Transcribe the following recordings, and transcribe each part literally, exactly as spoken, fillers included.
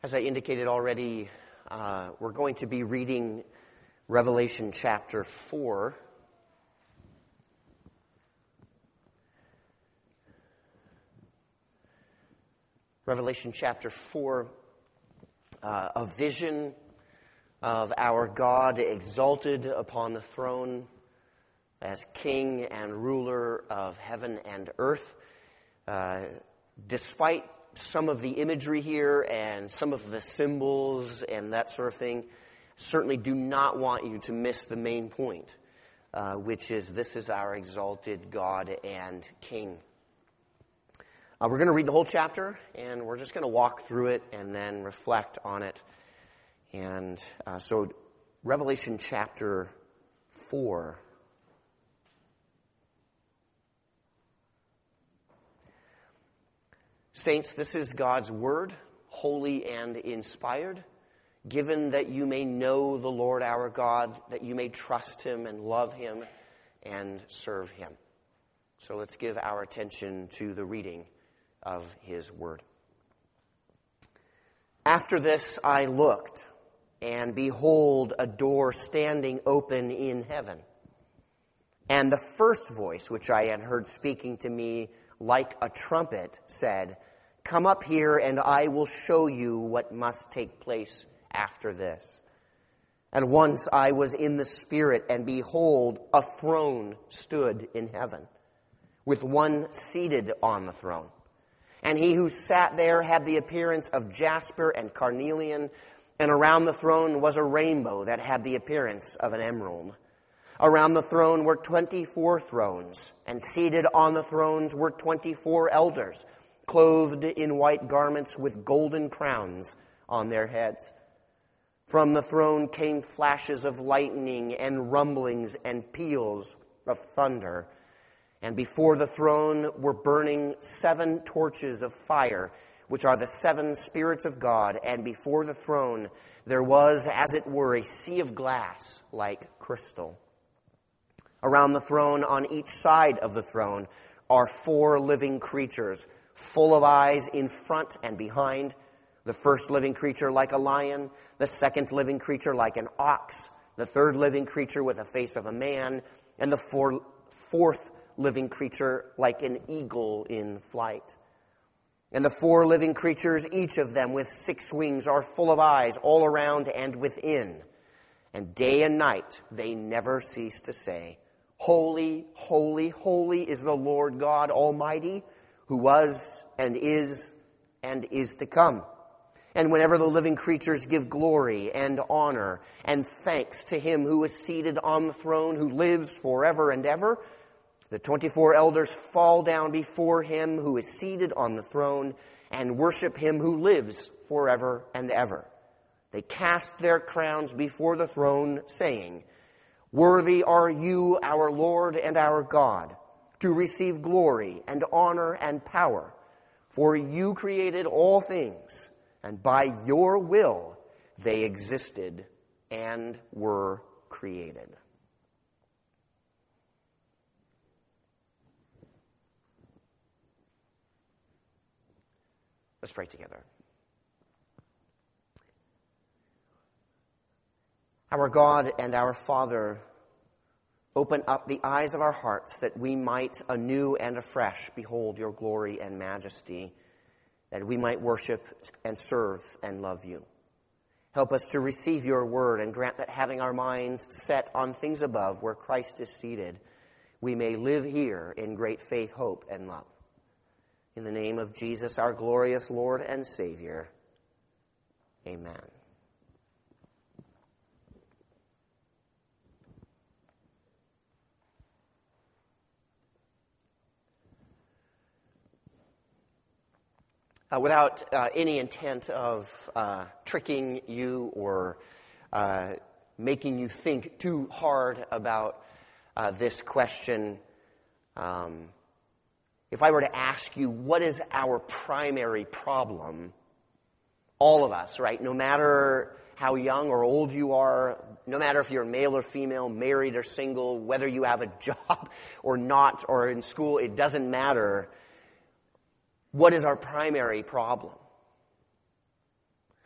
As I indicated already, uh, we're going to be reading Revelation chapter four. Revelation chapter four, uh, a vision of our God exalted upon the throne as King and ruler of heaven and earth. Uh, despite some of the imagery here and some of the symbols and that sort of thing, certainly do not want you to miss the main point, uh, which is this is our exalted God and King. Uh, we're going to read the whole chapter, and we're just going to walk through it and then reflect on it. And uh, so, Revelation chapter four. Saints, this is God's word, holy and inspired, given that you may know the Lord our God, that you may trust him and love him and serve him. So let's give our attention to the reading of his word. After this I looked, and behold, a door standing open in heaven. And the first voice which I had heard speaking to me like a trumpet said, "Come up here, and I will show you what must take place after this." And once I was in the Spirit, and behold, a throne stood in heaven, with one seated on the throne. And he who sat there had the appearance of jasper and carnelian, and around the throne was a rainbow that had the appearance of an emerald. Around the throne were twenty-four thrones, and seated on the thrones were twenty-four elders, clothed in white garments with golden crowns on their heads. From the throne came flashes of lightning and rumblings and peals of thunder. And before the throne were burning seven torches of fire, which are the seven spirits of God. And before the throne there was, as it were, a sea of glass like crystal. Around the throne, on each side of the throne, are four living creatures, full of eyes in front and behind. The first living creature like a lion, the second living creature like an ox, the third living creature with the face of a man, and the four, fourth living creature like an eagle in flight. And the four living creatures, each of them with six wings, are full of eyes all around and within. And day and night they never cease to say, "Holy, holy, holy is the Lord God Almighty, who was and is and is to come." And whenever the living creatures give glory and honor and thanks to him who is seated on the throne, who lives forever and ever, the twenty-four elders fall down before him who is seated on the throne and worship him who lives forever and ever. They cast their crowns before the throne, saying, "Worthy are you, our Lord and our God, to receive glory and honor and power. For you created all things, and by your will they existed and were created." Let's pray together. Our God and our Father, open up the eyes of our hearts that we might anew and afresh behold your glory and majesty, that we might worship and serve and love you. Help us to receive your word, and grant that having our minds set on things above where Christ is seated, we may live here in great faith, hope, and love. In the name of Jesus, our glorious Lord and Savior. Amen. Uh, without uh, any intent of uh, tricking you or uh, making you think too hard about uh, this question, um, if I were to ask you, what is our primary problem? All of us, right? No matter how young or old you are, no matter if you're male or female, married or single, whether you have a job or not, or in school, it doesn't matter. What is our primary problem?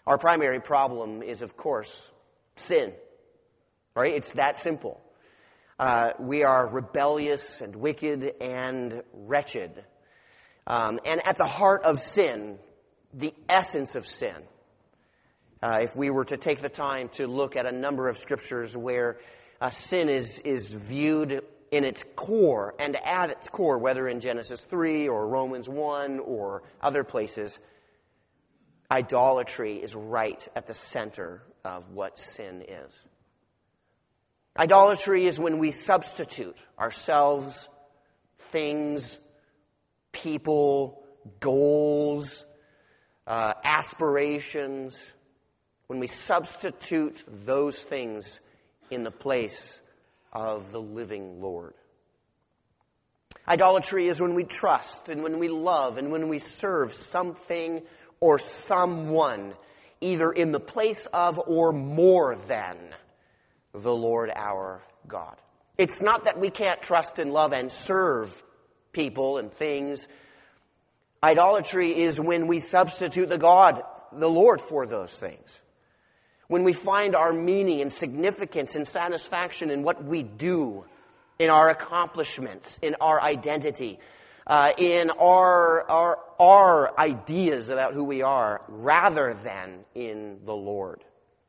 Our primary problem is, of course, sin. Right? It's that simple. Uh, we are rebellious and wicked and wretched. Um, and at the heart of sin, the essence of sin, uh, if we were to take the time to look at a number of scriptures where uh, sin is, is viewed in its core and at its core, whether in Genesis three or Romans one or other places, idolatry is right at the center of what sin is. Idolatry is when we substitute ourselves, things, people, goals, uh, aspirations, when we substitute those things in the place of the living Lord. Idolatry is when we trust and when we love and when we serve something or someone, either in the place of or more than the Lord our God. It's not that we can't trust and love and serve people and things. Idolatry is when we substitute the God, the Lord, for those things. When we find our meaning and significance and satisfaction in what we do, in our accomplishments, in our identity, uh, in our, our, our ideas about who we are, rather than in the Lord.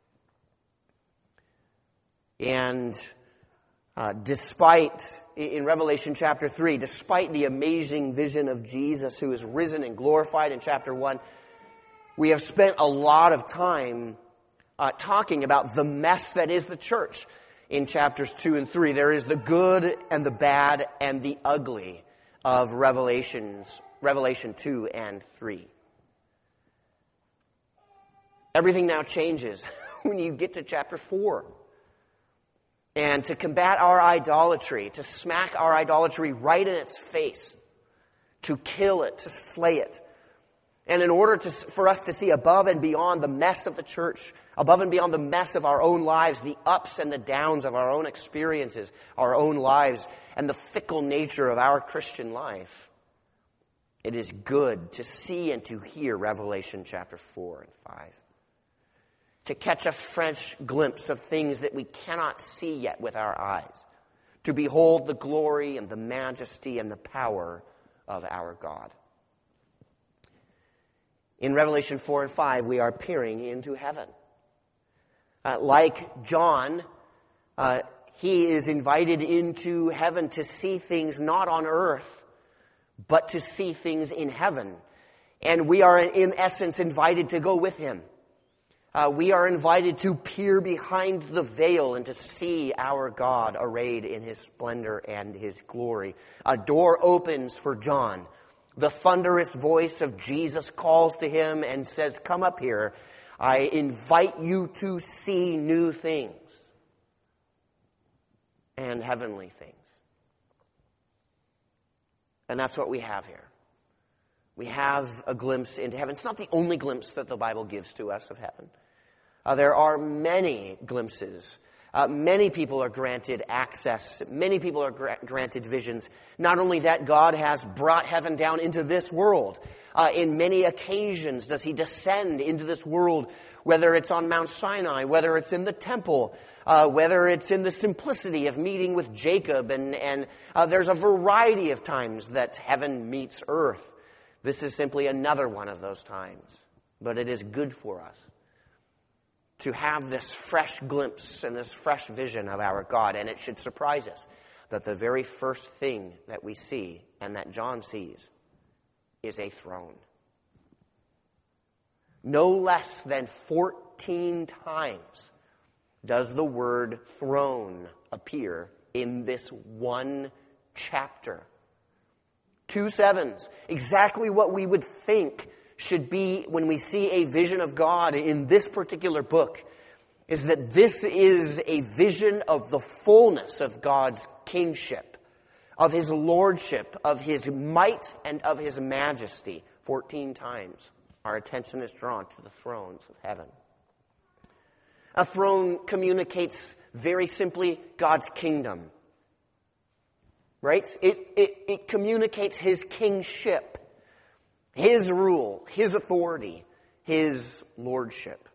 And uh, despite, in Revelation chapter three, despite the amazing vision of Jesus who is risen and glorified in chapter one, we have spent a lot of time uh, talking about the mess that is the church. In chapters two and three, there is the good and the bad and the ugly of Revelations, Revelation two and three. Everything now changes when you get to chapter four. And to combat our idolatry, to smack our idolatry right in its face, to kill it, to slay it. And in order to, for us to see above and beyond the mess of the church, above and beyond the mess of our own lives, the ups and the downs of our own experiences, our own lives, and the fickle nature of our Christian life, it is good to see and to hear Revelation chapter four and five. To catch a fresh glimpse of things that we cannot see yet with our eyes. To behold the glory and the majesty and the power of our God. In Revelation four and five, we are peering into heaven. Uh, like John, uh, he is invited into heaven to see things not on earth, but to see things in heaven. And we are, in essence, invited to go with him. Uh, we are invited to peer behind the veil and to see our God arrayed in his splendor and his glory. A door opens for John. The thunderous voice of Jesus calls to him and says, "Come up here. I invite you to see new things and heavenly things." And that's what we have here. We have a glimpse into heaven. It's not the only glimpse that the Bible gives to us of heaven. Uh, there are many glimpses. Uh, many people are granted access. Many people are gra- granted visions. Not only that, God has brought heaven down into this world. Uh, in many occasions does he descend into this world, whether it's on Mount Sinai, whether it's in the temple, uh, whether it's in the simplicity of meeting with Jacob. And, and uh, there's a variety of times that heaven meets earth. This is simply another one of those times. But it is good for us to have this fresh glimpse and this fresh vision of our God. And it should surprise us that the very first thing that we see and that John sees is a throne. No less than fourteen times does the word throne appear in this one chapter. Two sevens, exactly what we would think should be when we see a vision of God in this particular book, is that this is a vision of the fullness of God's kingship, of his lordship, of his might, and of his majesty. Fourteen times our attention is drawn to the thrones of heaven. A throne communicates very simply God's kingdom. Right? It, it, it communicates his kingship, his rule, his authority, his lordship.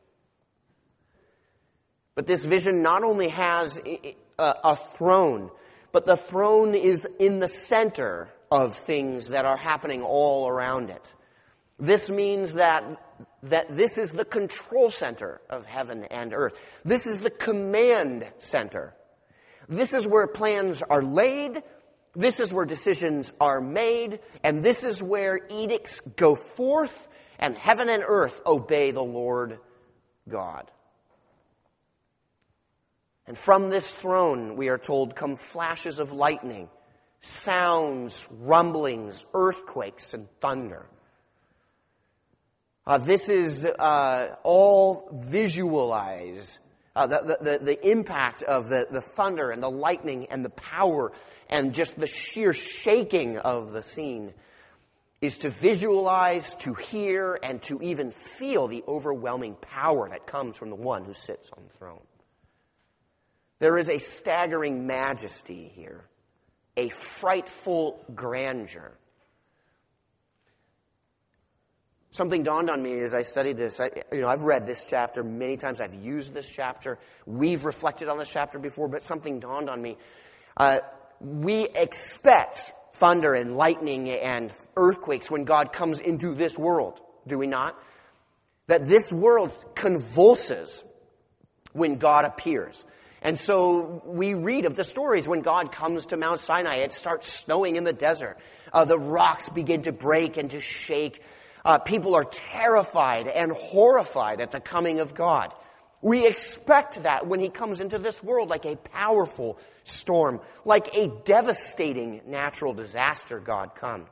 But this vision not only has a, a throne, but the throne is in the center of things that are happening all around it. This means that, that this is the control center of heaven and earth. This is the command center. This is where plans are laid. This is where decisions are made. And this is where edicts go forth and heaven and earth obey the Lord God. And from this throne, we are told, come flashes of lightning, sounds, rumblings, earthquakes, and thunder. Uh, this is uh, all visualize uh, the, the, the impact of the, the thunder and the lightning and the power and just the sheer shaking of the scene is to visualize, to hear, and to even feel the overwhelming power that comes from the one who sits on the throne. There is a staggering majesty here, a frightful grandeur. Something dawned on me as I studied this. I, you know, I've read this chapter many times. I've used this chapter. We've reflected on this chapter before, but something dawned on me. Uh, we expect thunder and lightning and earthquakes when God comes into this world, do we not? That this world convulses when God appears. And so we read of the stories when God comes to Mount Sinai. It starts snowing in the desert. Uh, the rocks begin to break and to shake. Uh, people are terrified and horrified at the coming of God. We expect that when he comes into this world like a powerful storm, like a devastating natural disaster, God comes.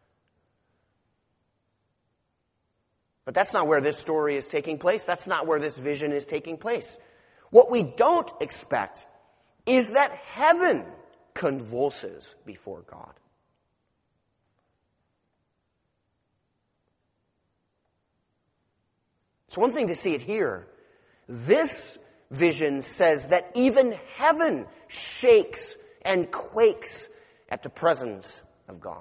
But that's not where this story is taking place. That's not where this vision is taking place. What we don't expect is that heaven convulses before God. It's one thing to see it here. This vision says that even heaven shakes and quakes at the presence of God.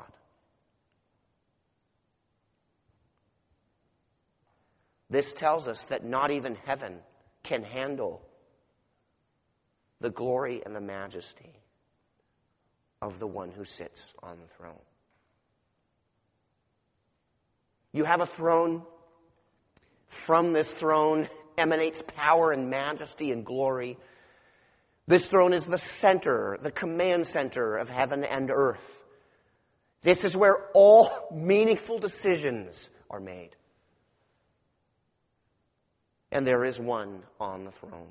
This tells us that not even heaven can handle the glory and the majesty of the one who sits on the throne. You have a throne. From this throne emanates power and majesty and glory. This throne is the center, the command center of heaven and earth. This is where all meaningful decisions are made. And there is one on the throne.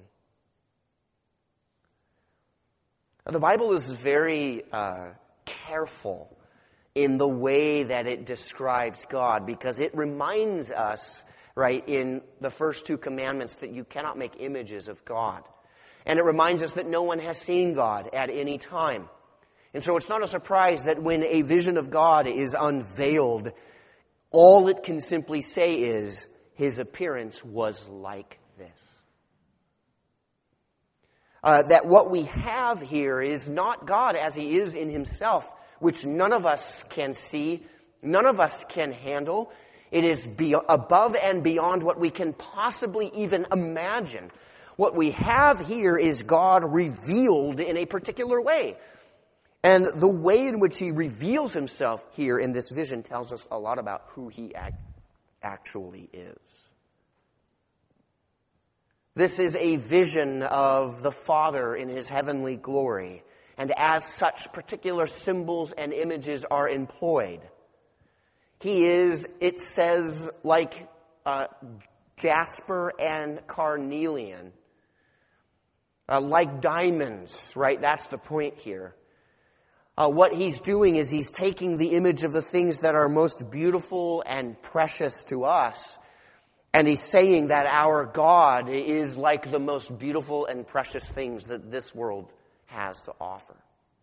The Bible is very uh, careful in the way that it describes God, because it reminds us, right, in the first two commandments that you cannot make images of God. And it reminds us that no one has seen God at any time. And so it's not a surprise that when a vision of God is unveiled, all it can simply say is, his appearance was like this. Uh, that what we have here is not God as he is in himself, which none of us can see, none of us can handle. It is be- above and beyond what we can possibly even imagine. What we have here is God revealed in a particular way. And the way in which he reveals himself here in this vision tells us a lot about who he ac- actually is. This is a vision of the Father in his heavenly glory. And as such, particular symbols and images are employed. He is, it says, like uh, jasper and carnelian. Uh, like diamonds, right? That's the point here. Uh, what he's doing is he's taking the image of the things that are most beautiful and precious to us, and he's saying that our God is like the most beautiful and precious things that this world has to offer.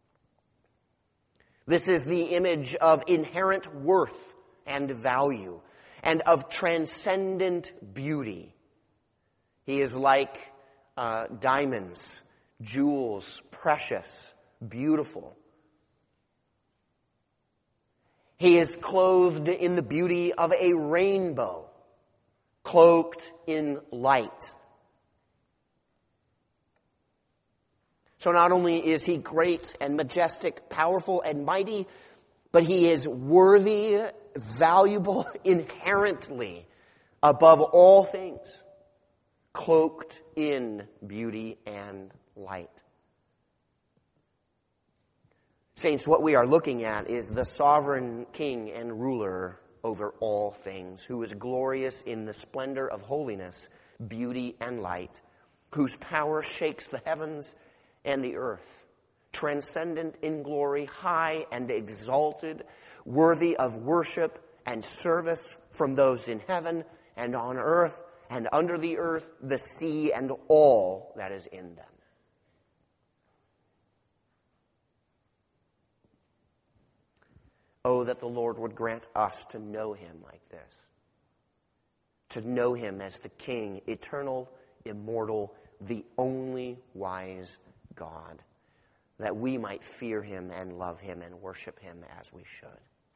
This is the image of inherent worth and value, and of transcendent beauty. He is like uh, diamonds, jewels, precious, beautiful. He is clothed in the beauty of a rainbow. cloaked in light. So not only is he great and majestic, powerful and mighty, but he is worthy, valuable, inherently above all things, cloaked in beauty and light. Saints, what we are looking at is the sovereign king and ruler over all things, who is glorious in the splendor of holiness, beauty, and light, whose power shakes the heavens and the earth, transcendent in glory, high and exalted, worthy of worship and service from those in heaven and on earth and under the earth, the sea, and all that is in them. Oh, that the Lord would grant us to know him like this. To know him as the King, eternal, immortal, the only wise God, that we might fear him and love him and worship him as we should.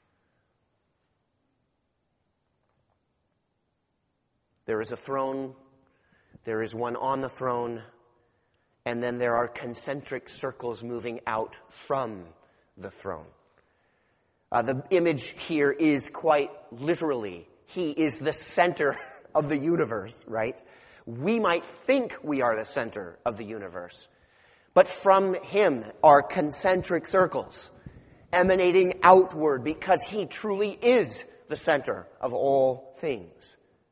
There is a throne, there is one on the throne, and then there are concentric circles moving out from the throne. Uh, the image here is quite literally, he is the center of the universe, right? We might think we are the center of the universe, but from him are concentric circles emanating outward because he truly is the center of all things.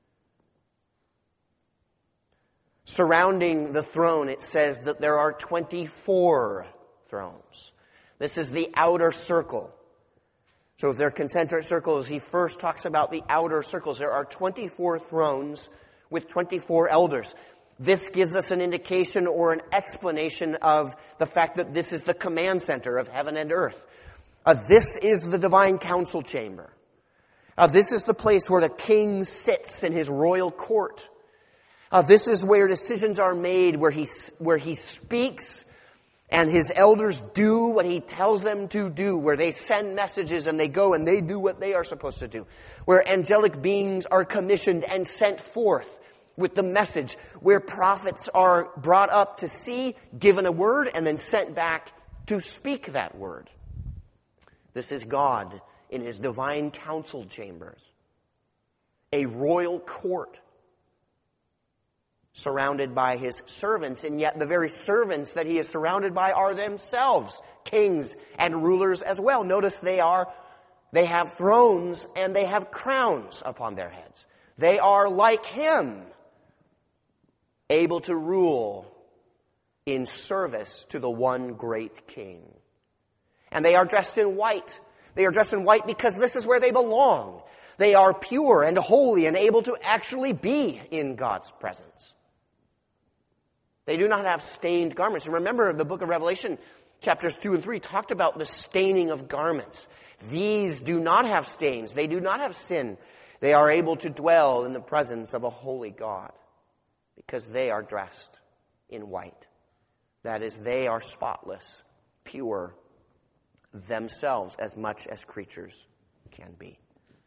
Surrounding the throne, it says that there are twenty-four thrones. This is the outer circle. So if they're concentric circles, he first talks about the outer circles. There are twenty-four thrones with twenty-four elders. This gives us an indication or an explanation of the fact that this is the command center of heaven and earth. Uh, this is the divine council chamber. Uh, this is the place where the king sits in his royal court. Uh, this is where decisions are made, where he, where he speaks and his elders do what he tells them to do, where they send messages and they go and they do what they are supposed to do, where angelic beings are commissioned and sent forth with the message, where prophets are brought up to see, given a word, and then sent back to speak that word. This is God in his divine council chambers, a royal court surrounded by his servants, and yet the very servants that he is surrounded by are themselves kings and rulers as well. Notice they are, they have thrones and they have crowns upon their heads. They are like him, able to rule in service to the one great king. And they are dressed in white. They are dressed in white because this is where they belong. They are pure and holy and able to actually be in God's presence. They do not have stained garments. And remember, the book of Revelation, chapters two and three, talked about the staining of garments. These do not have stains. They do not have sin. They are able to dwell in the presence of a holy God because they are dressed in white. That is, they are spotless, pure, themselves as much as creatures can be.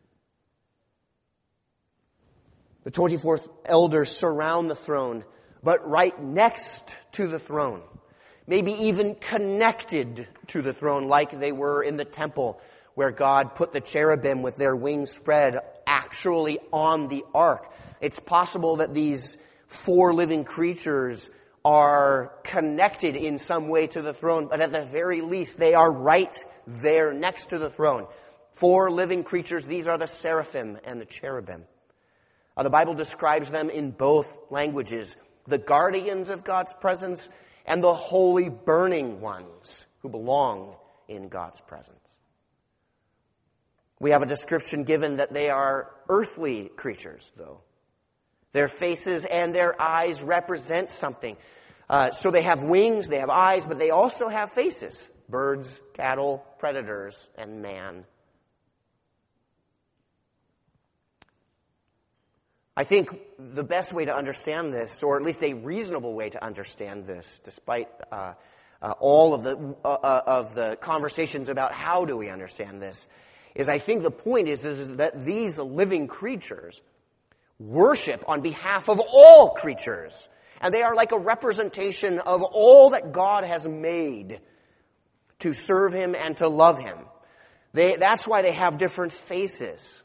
The twenty-fourth elders surround the throne, but right next to the throne, maybe even connected to the throne like they were in the temple where God put the cherubim with their wings spread actually on the ark. It's possible that these four living creatures are connected in some way to the throne, but at the very least they are right there next to the throne. Four living creatures, these are the seraphim and the cherubim. Uh, the Bible describes them in both languages, the guardians of God's presence and the holy burning ones who belong in God's presence. We have a description given that they are earthly creatures, though. Their faces and their eyes represent something. Uh, so they have wings, they have eyes, but they also have faces. Birds, cattle, predators, and man. I think the best way to understand this, or at least a reasonable way to understand this, despite uh, uh, all of the uh, uh, of the conversations about how do we understand this, is I think the point is, is that these living creatures worship on behalf of all creatures. And they are like a representation of all that God has made to serve him and to love him. They, that's why they have different faces.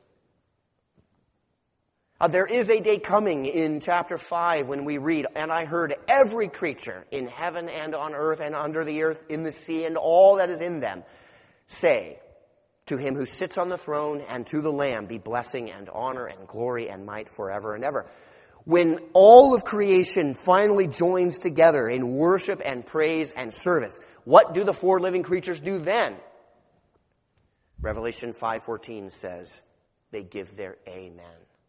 Uh, there is a day coming in chapter five when we read, "And I heard every creature in heaven and on earth and under the earth, in the sea, and all that is in them, say, to him who sits on the throne and to the Lamb be blessing and honor and glory and might forever and ever." When all of creation finally joins together in worship and praise and service, what do the four living creatures do then? Revelation five fourteen says, they give their amen.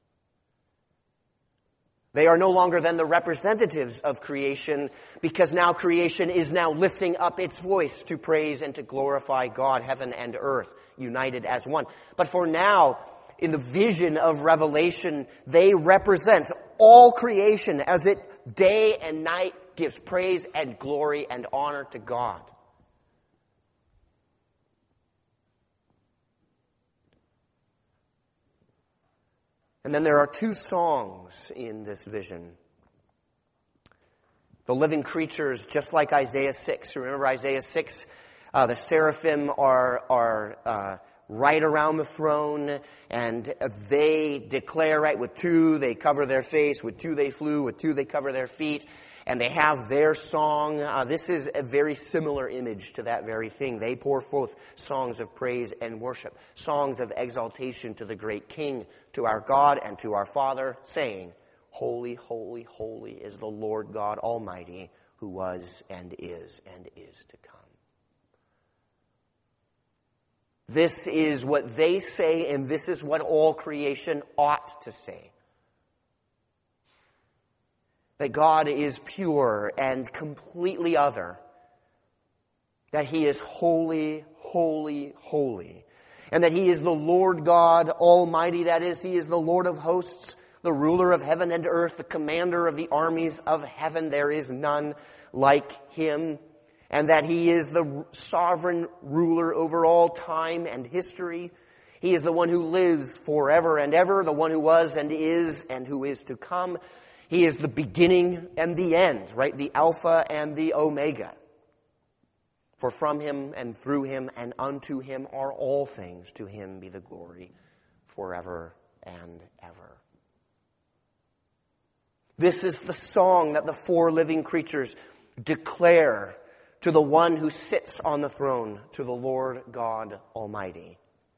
They are no longer then the representatives of creation, because now creation is now lifting up its voice to praise and to glorify God, heaven and earth, united as one. But for now, in the vision of Revelation, they represent all creation as it day and night gives praise and glory and honor to God. And then there are two songs in this vision. The living creatures, just like Isaiah six. Remember Isaiah six? Uh, the seraphim are, are uh, right around the throne, and they declare, right, with two they cover their face, with two they flew, with two they cover their feet, and they have their song. Uh, this is a very similar image to that very thing. They pour forth songs of praise and worship, songs of exaltation to the great King, to our God and to our Father, saying, "Holy, holy, holy is the Lord God Almighty, who was and is and is to come." This is what they say, and this is what all creation ought to say. That God is pure and completely other. That he is holy, holy, holy. And that he is the Lord God Almighty. That is, he is the Lord of hosts, the ruler of heaven and earth, the commander of the armies of heaven. There is none like him. And that he is the sovereign ruler over all time and history. He is the one who lives forever and ever, the one who was and is and who is to come. He is the beginning and the end, right? The Alpha and the Omega. For from him and through him and unto him are all things. To him be the glory forever and ever. This is the song that the four living creatures declare to the one who sits on the throne, to the Lord God Almighty.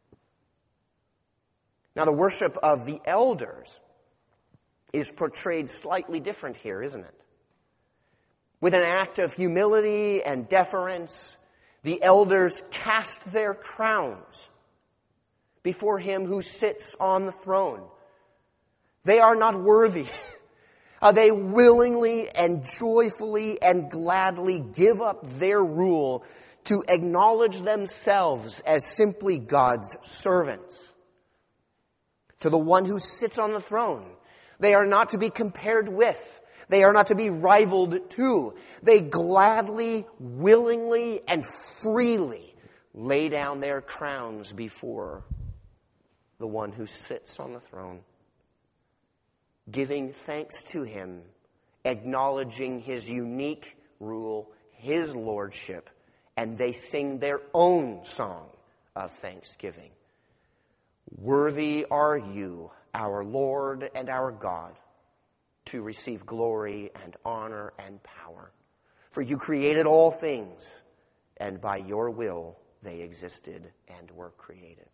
Now, the worship of the elders is portrayed slightly different here, isn't it? With an act of humility and deference, the elders cast their crowns before him who sits on the throne. They are not worthy. Uh, they willingly and joyfully and gladly give up their rule to acknowledge themselves as simply God's servants. To the one who sits on the throne. They are not to be compared with. They are not to be rivaled to. They gladly, willingly, and freely lay down their crowns before the one who sits on the throne, giving thanks to him, acknowledging his unique rule, his lordship, and they sing their own song of thanksgiving. Worthy are you, our Lord and our God, to receive glory and honor and power. For you created all things, and by your will they existed and were created.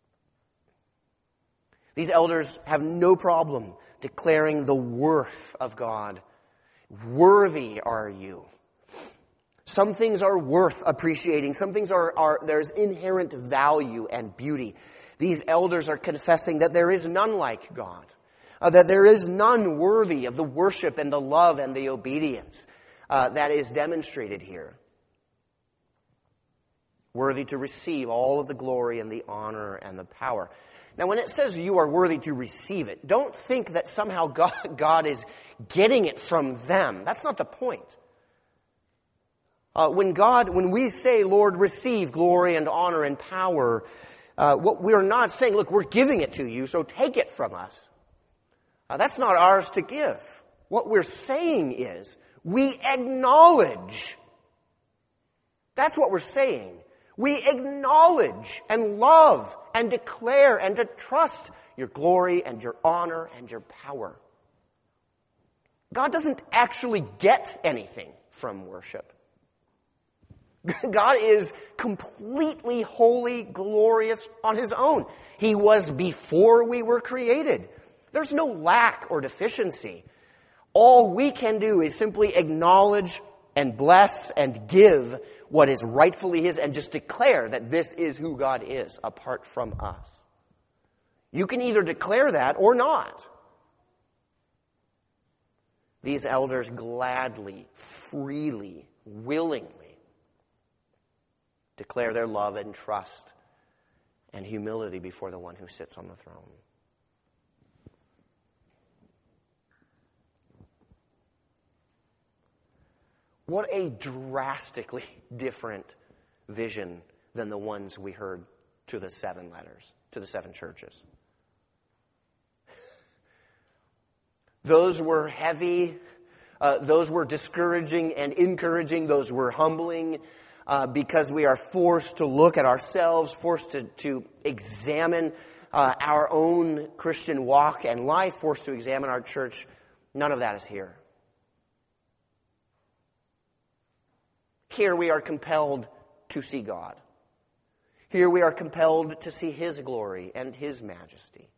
These elders have no problem declaring the worth of God. Worthy are you. Some things are worth appreciating. Some things are, are there's inherent value and beauty. These elders are confessing that there is none like God. Uh, that there is none worthy of the worship and the love and the obedience uh, that is demonstrated here. Worthy to receive all of the glory and the honor and the power. Now, when it says you are worthy to receive it, don't think that somehow God, God is getting it from them. That's not the point. Uh, when God, when we say, Lord, receive glory and honor and power, uh, what we're not saying, look, we're giving it to you, so take it from us. Uh, that's not ours to give. What we're saying is, we acknowledge. That's what we're saying. We acknowledge and love and declare and to trust your glory and your honor and your power. God doesn't actually get anything from worship. God is completely holy, glorious on his own. He was before we were created. There's no lack or deficiency. All we can do is simply acknowledge and bless and give what is rightfully his and just declare that this is who God is apart from us. You can either declare that or not. These elders gladly, freely, willingly declare their love and trust and humility before the one who sits on the throne. What a drastically different vision than the ones we heard to the seven letters, to the seven churches. Those were heavy, uh, those were discouraging and encouraging, those were humbling, uh, because we are forced to look at ourselves, forced to, to examine uh, our own Christian walk and life, forced to examine our church. None of that is here. Here we are compelled to see God. Here we are compelled to see his glory and his majesty.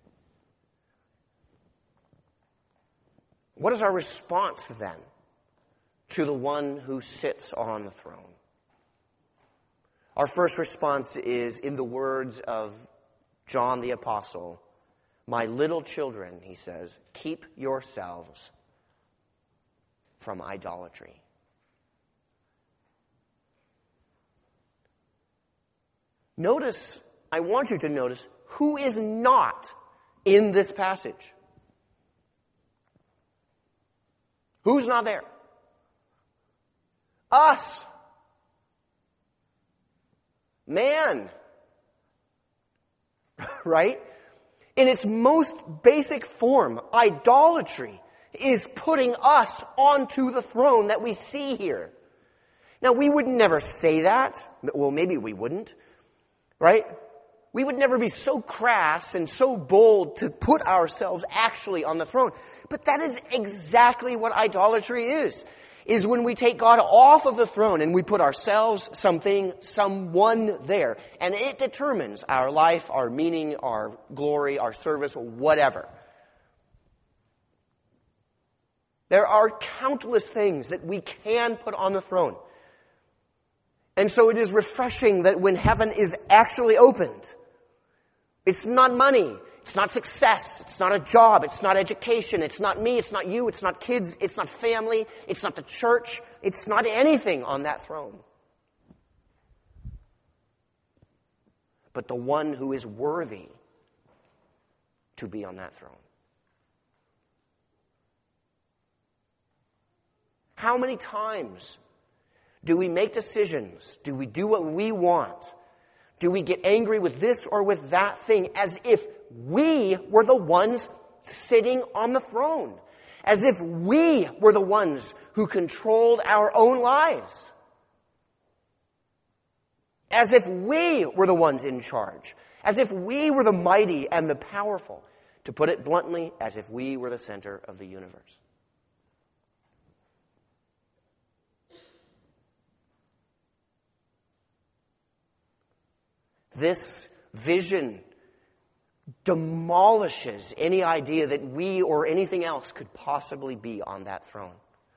What is our response then to the one who sits on the throne? Our first response is in the words of John the Apostle, "My little children," he says, "keep yourselves from idolatry." Notice, I want you to notice, who is not in this passage. Who's not there? Us. Man. Right? In its most basic form, idolatry is putting us onto the throne that we see here. Now, we would never say that. Well, maybe we wouldn't. Right? We would never be so crass and so bold to put ourselves actually on the throne. But that is exactly what idolatry is. Is when we take God off of the throne and we put ourselves, something, someone there. And it determines our life, our meaning, our glory, our service, or whatever. There are countless things that we can put on the throne. And so it is refreshing that when heaven is actually opened, it's not money, it's not success, it's not a job, it's not education, it's not me, it's not you, it's not kids, it's not family, it's not the church, it's not anything on that throne. But the one who is worthy to be on that throne. How many times do we make decisions? Do we do what we want? Do we get angry with this or with that thing as if we were the ones sitting on the throne? As if we were the ones who controlled our own lives? As if we were the ones in charge? As if we were the mighty and the powerful? To put it bluntly, as if we were the center of the universe. This vision demolishes any idea that we or anything else could possibly be on that throne.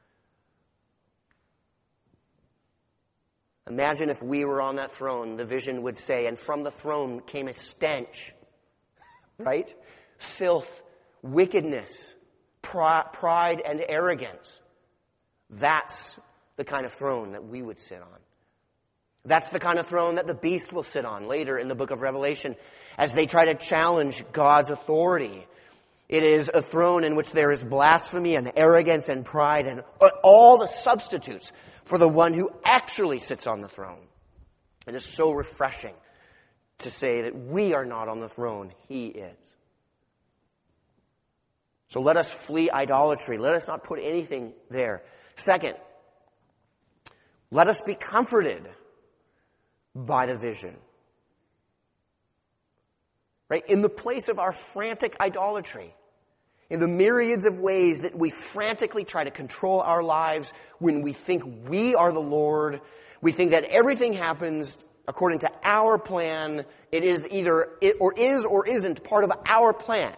Imagine if we were on that throne, the vision would say, and from the throne came a stench, right? Filth, wickedness, pride, and arrogance. That's the kind of throne that we would sit on. That's the kind of throne that the beast will sit on later in the book of Revelation as they try to challenge God's authority. It is a throne in which there is blasphemy and arrogance and pride and all the substitutes for the one who actually sits on the throne. It is so refreshing to say that we are not on the throne, he is. So let us flee idolatry. Let us not put anything there. Second, let us be comforted by the vision. Right? In the place of our frantic idolatry, in the myriads of ways that we frantically try to control our lives when we think we are the Lord, we think that everything happens according to our plan. It is either, it or is or isn't part of our plan.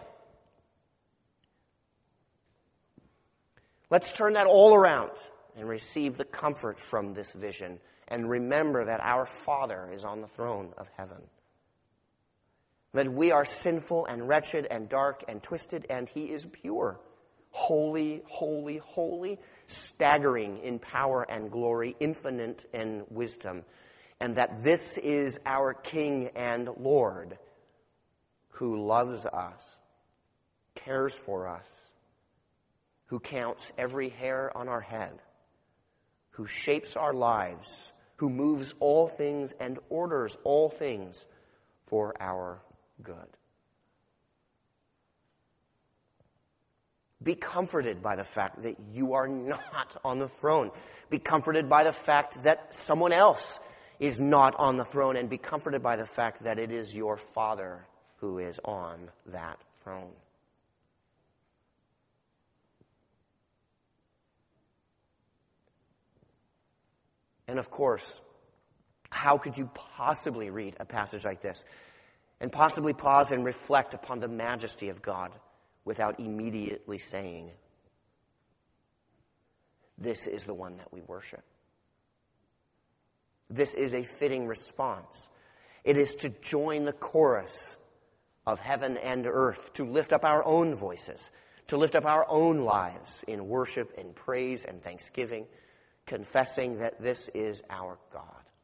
Let's turn that all around and receive the comfort from this vision and remember that our Father is on the throne of heaven. That we are sinful and wretched and dark and twisted, and He is pure. Holy, holy, holy, staggering in power and glory, infinite in wisdom. And that this is our King and Lord who loves us, cares for us, who counts every hair on our head, who shapes our lives, who moves all things and orders all things for our good. Be comforted by the fact that you are not on the throne. Be comforted by the fact that someone else is not on the throne, and be comforted by the fact that it is your Father who is on that throne. And of course, how could you possibly read a passage like this and possibly pause and reflect upon the majesty of God without immediately saying, this is the one that we worship? This is a fitting response. It is to join the chorus of heaven and earth, to lift up our own voices, to lift up our own lives in worship and praise and thanksgiving, confessing that this is our God,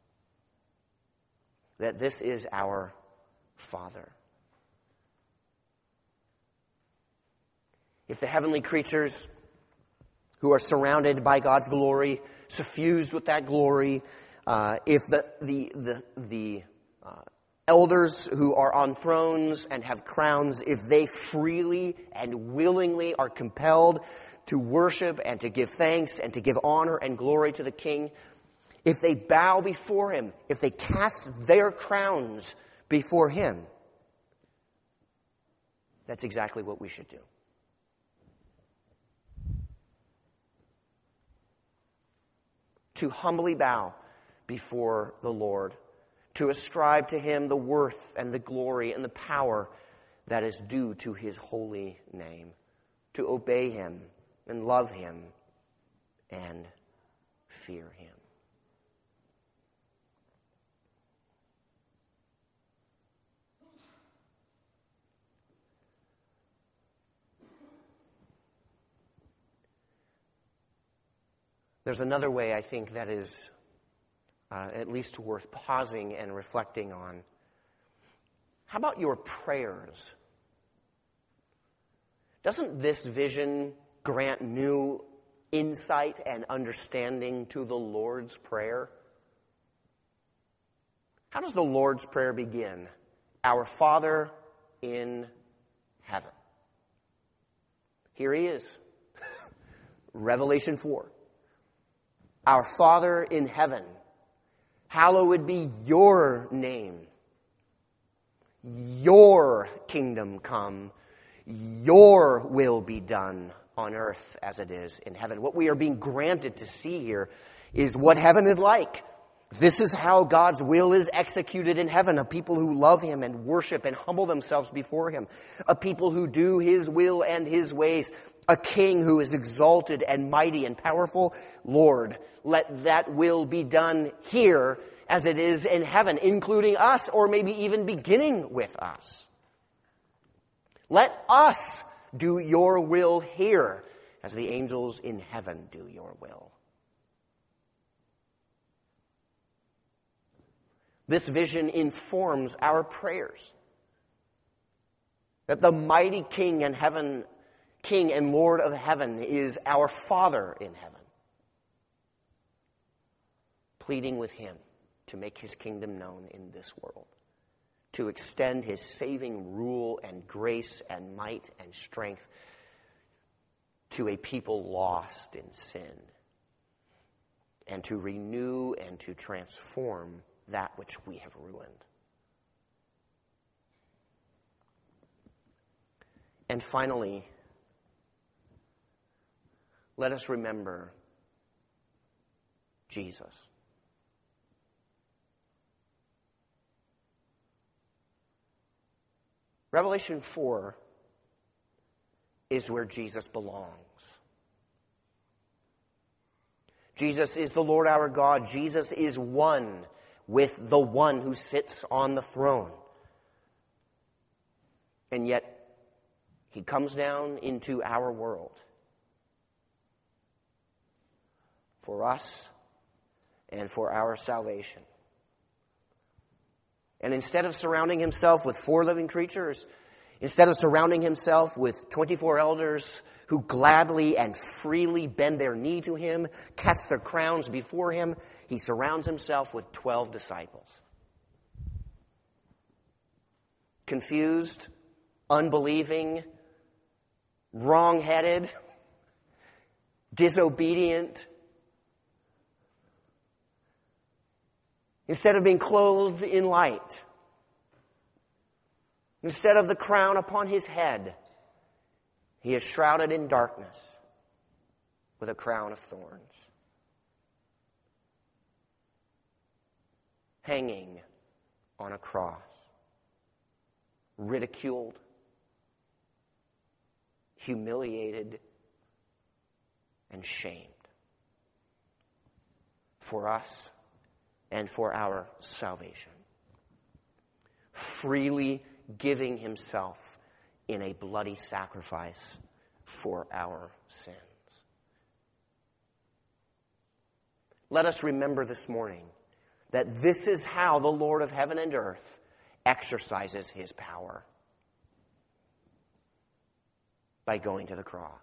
that this is our Father. If the heavenly creatures who are surrounded by God's glory, suffused with that glory, uh, if the the the, the uh, elders who are on thrones and have crowns, if they freely and willingly are compelled to worship and to give thanks and to give honor and glory to the King, if they bow before Him, if they cast their crowns before Him, that's exactly what we should do. To humbly bow before the Lord, to ascribe to Him the worth and the glory and the power that is due to His holy name, to obey Him and love Him and fear Him. There's another way I think that is uh, at least worth pausing and reflecting on. How about your prayers? Doesn't this vision grant new insight and understanding to the Lord's Prayer? How does the Lord's Prayer begin? Our Father in heaven. Here He is. Revelation four. Our Father in heaven, hallowed be your name. Your kingdom come. Your will be done on earth as it is in heaven. What we are being granted to see here is what heaven is like. This is how God's will is executed in heaven. A people who love Him and worship and humble themselves before Him. A people who do His will and His ways. A King who is exalted and mighty and powerful. Lord, let that will be done here as it is in heaven, including us, or maybe even beginning with us. Let us do your will here as the angels in heaven do your will. This vision informs our prayers. That the mighty King and heaven, King and Lord of heaven is our Father in heaven. Pleading with Him to make His kingdom known in this world. To extend His saving rule and grace and might and strength to a people lost in sin, and to renew and to transform that which we have ruined. And finally, let us remember Jesus. Revelation four is where Jesus belongs. Jesus is the Lord our God. Jesus is one with the one who sits on the throne. And yet, he comes down into our world for us and for our salvation. And instead of surrounding himself with four living creatures, instead of surrounding himself with twenty-four elders who gladly and freely bend their knee to him, cast their crowns before him, he surrounds himself with twelve disciples. Confused, unbelieving, wrong-headed, disobedient. Instead of being clothed in light, instead of the crown upon his head, he is shrouded in darkness with a crown of thorns, hanging on a cross, ridiculed, humiliated, and shamed for us and for our salvation, freely giving himself in a bloody sacrifice for our sins. Let us remember this morning that this is how the Lord of heaven and earth exercises his power, by going to the cross.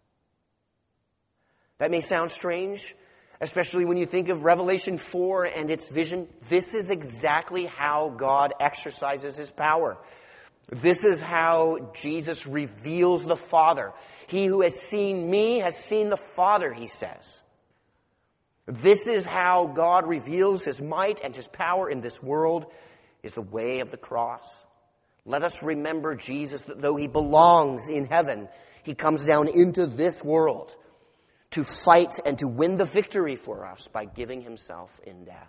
That may sound strange, especially when you think of Revelation four and its vision. This is exactly how God exercises his power. This is how Jesus reveals the Father. He who has seen me has seen the Father, he says. This is how God reveals his might and his power in this world, is the way of the cross. Let us remember Jesus, that though he belongs in heaven, he comes down into this world to fight and to win the victory for us by giving himself in death.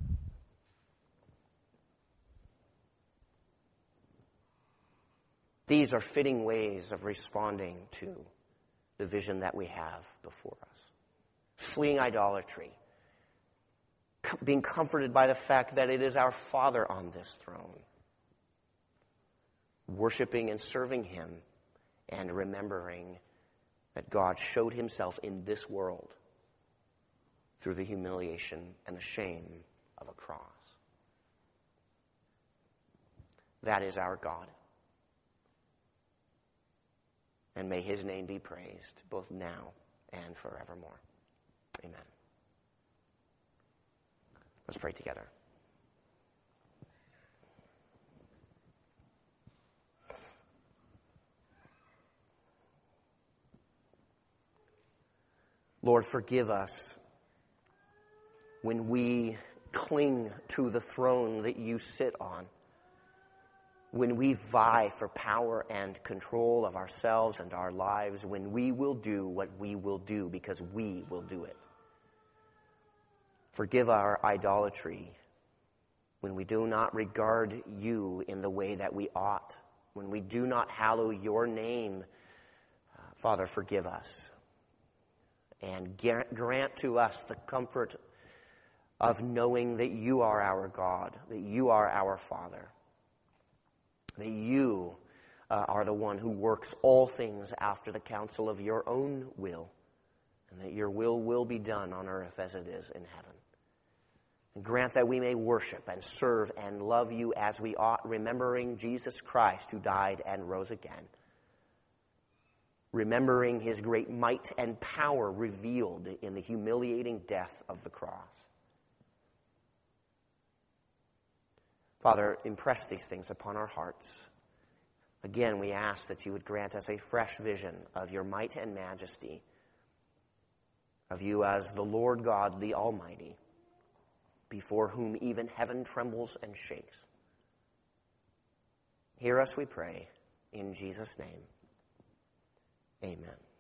These are fitting ways of responding to the vision that we have before us. Fleeing idolatry. Being comforted by the fact that it is our Father on this throne. Worshiping and serving him, and remembering that God showed himself in this world through the humiliation and the shame of a cross. That is our God. And may his name be praised both now and forevermore. Amen. Let's pray together. Lord, forgive us when we cling to the throne that you sit on, when we vie for power and control of ourselves and our lives, when we will do what we will do because we will do it. Forgive our idolatry when we do not regard you in the way that we ought, when we do not hallow your name. Uh, Father, forgive us. And grant to us the comfort of knowing that you are our God, that you are our Father, that you uh, are the one who works all things after the counsel of your own will, and that your will will be done on earth as it is in heaven. And grant that we may worship and serve and love you as we ought, remembering Jesus Christ who died and rose again, remembering his great might and power revealed in the humiliating death of the cross. Father, impress these things upon our hearts. Again, we ask that you would grant us a fresh vision of your might and majesty, of you as the Lord God, the Almighty, before whom even heaven trembles and shakes. Hear us, we pray, in Jesus' name. Amen.